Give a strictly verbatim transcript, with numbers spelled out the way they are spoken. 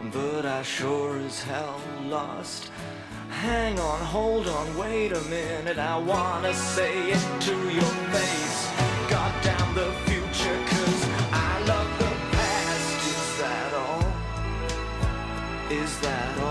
but I sure as hell lost. Hang on, hold on, wait a minute, I wanna say it to your face. Goddamn the future, cause I love the past. Is that all? Is that all?